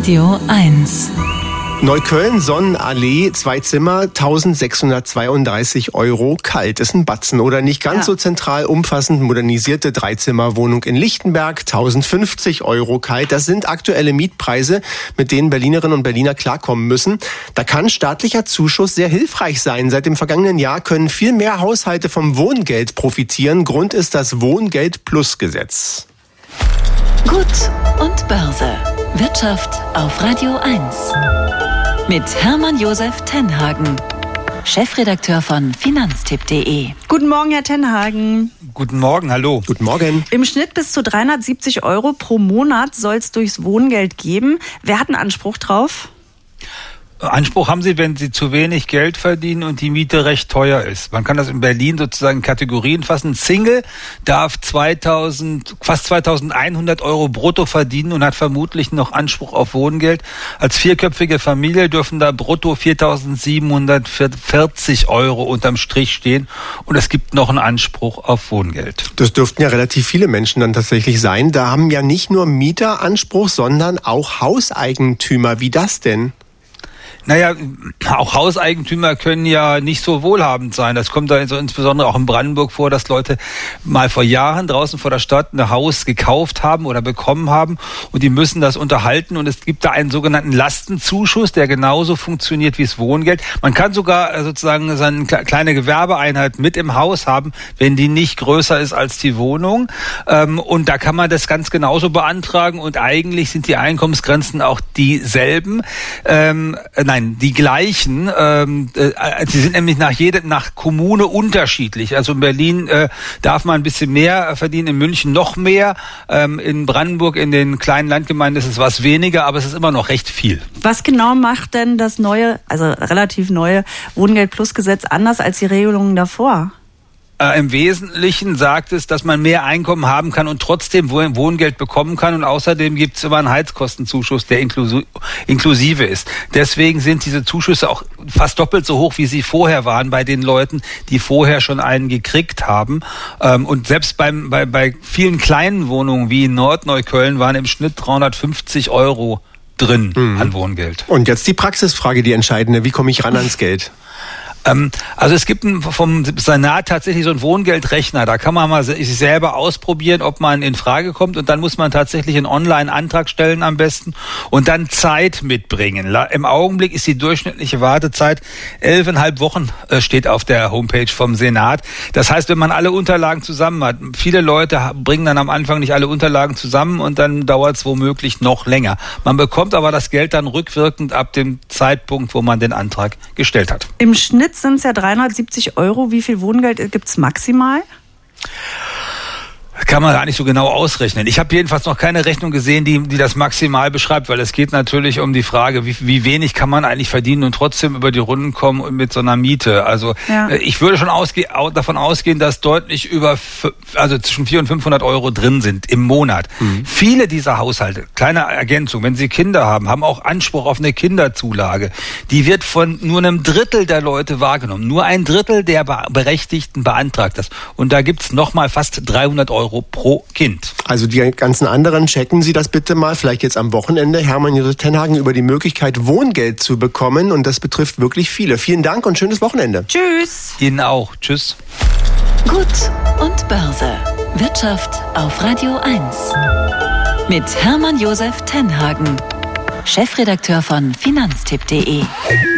Radio 1. Neukölln, Sonnenallee, 2 Zimmer, 1.632 €. Kalt ist ein Batzen. Oder nicht ganz so zentral, umfassend modernisierte 3-Zimmer-Wohnung in Lichtenberg, 1.050 € kalt. Das sind aktuelle Mietpreise, mit denen Berlinerinnen und Berliner klarkommen müssen. Da kann staatlicher Zuschuss sehr hilfreich sein. Seit dem vergangenen Jahr können viel mehr Haushalte vom Wohngeld profitieren. Grund ist das Wohngeld-Plus-Gesetz. Gut und Börse. Wirtschaft auf Radio 1. Mit Hermann Josef Tenhagen, Chefredakteur von Finanztipp.de. Guten Morgen, Herr Tenhagen. Guten Morgen, hallo. Guten Morgen. Im Schnitt bis zu 370 € pro Monat soll es durchs Wohngeld geben. Wer hat einen Anspruch drauf? Anspruch haben Sie, wenn Sie zu wenig Geld verdienen und die Miete recht teuer ist. Man kann das in Berlin sozusagen in Kategorien fassen. Single darf fast 2.100 € brutto verdienen und hat vermutlich noch Anspruch auf Wohngeld. Als vierköpfige Familie dürfen da brutto 4.740 € unterm Strich stehen. Und es gibt noch einen Anspruch auf Wohngeld. Das dürften ja relativ viele Menschen dann tatsächlich sein. Da haben ja nicht nur Mieter Anspruch, sondern auch Hauseigentümer. Wie das denn? Naja, auch Hauseigentümer können ja nicht so wohlhabend sein. Das kommt da so insbesondere auch in Brandenburg vor, dass Leute mal vor Jahren draußen vor der Stadt ein Haus gekauft haben oder bekommen haben und die müssen das unterhalten und es gibt da einen sogenannten Lastenzuschuss, der genauso funktioniert wie das Wohngeld. Man kann sogar sozusagen seine kleine Gewerbeeinheit mit im Haus haben, wenn die nicht größer ist als die Wohnung. Und da kann man das ganz genauso beantragen und eigentlich sind die Einkommensgrenzen auch dieselben. Die gleichen. Sie sind nämlich nach Kommune unterschiedlich. Also in Berlin darf man ein bisschen mehr verdienen, in München noch mehr. In Brandenburg, in den kleinen Landgemeinden ist es was weniger, aber es ist immer noch recht viel. Was genau macht denn das neue, also relativ neue Wohngeld-Plus-Gesetz anders als die Regelungen davor? Im Wesentlichen sagt es, dass man mehr Einkommen haben kann und trotzdem Wohngeld bekommen kann. Und außerdem gibt es immer einen Heizkostenzuschuss, der inklusive ist. Deswegen sind diese Zuschüsse auch fast doppelt so hoch, wie sie vorher waren bei den Leuten, die vorher schon einen gekriegt haben. Und selbst bei vielen kleinen Wohnungen wie in Nordneukölln waren im Schnitt 350 € drin an Wohngeld. Und jetzt die Praxisfrage, die entscheidende. Wie komme ich ran ans Geld? Also es gibt vom Senat tatsächlich so einen Wohngeldrechner. Da kann man mal sich selber ausprobieren, ob man in Frage kommt. Und dann muss man tatsächlich einen Online-Antrag stellen am besten und dann Zeit mitbringen. Im Augenblick ist die durchschnittliche Wartezeit 11,5 Wochen, steht auf der Homepage vom Senat. Das heißt, wenn man alle Unterlagen zusammen hat, viele Leute bringen dann am Anfang nicht alle Unterlagen zusammen und dann dauert es womöglich noch länger. Man bekommt aber das Geld dann rückwirkend ab dem Zeitpunkt, wo man den Antrag gestellt hat. Im Schnitt sind es ja 370 €. Wie viel Wohngeld gibt es maximal? Kann man gar nicht so genau ausrechnen. Ich habe jedenfalls noch keine Rechnung gesehen, die das maximal beschreibt, weil es geht natürlich um die Frage, wie wenig kann man eigentlich verdienen und trotzdem über die Runden kommen mit so einer Miete. Also ich würde schon davon ausgehen, dass deutlich zwischen 400 und 500 € drin sind im Monat. Viele dieser Haushalte, kleine Ergänzung, wenn sie Kinder haben auch Anspruch auf eine Kinderzulage. Die wird von nur einem Drittel der Leute wahrgenommen. Nur ein Drittel der Berechtigten beantragt das. Und da gibt's nochmal fast 300 € pro Kind. Also die ganzen anderen, checken Sie das bitte mal, vielleicht jetzt am Wochenende, Hermann Josef Tenhagen, über die Möglichkeit, Wohngeld zu bekommen. Und das betrifft wirklich viele. Vielen Dank und schönes Wochenende. Tschüss. Ihnen auch. Tschüss. Gut und Börse. Wirtschaft auf Radio 1. Mit Hermann Josef Tenhagen, Chefredakteur von Finanztipp.de.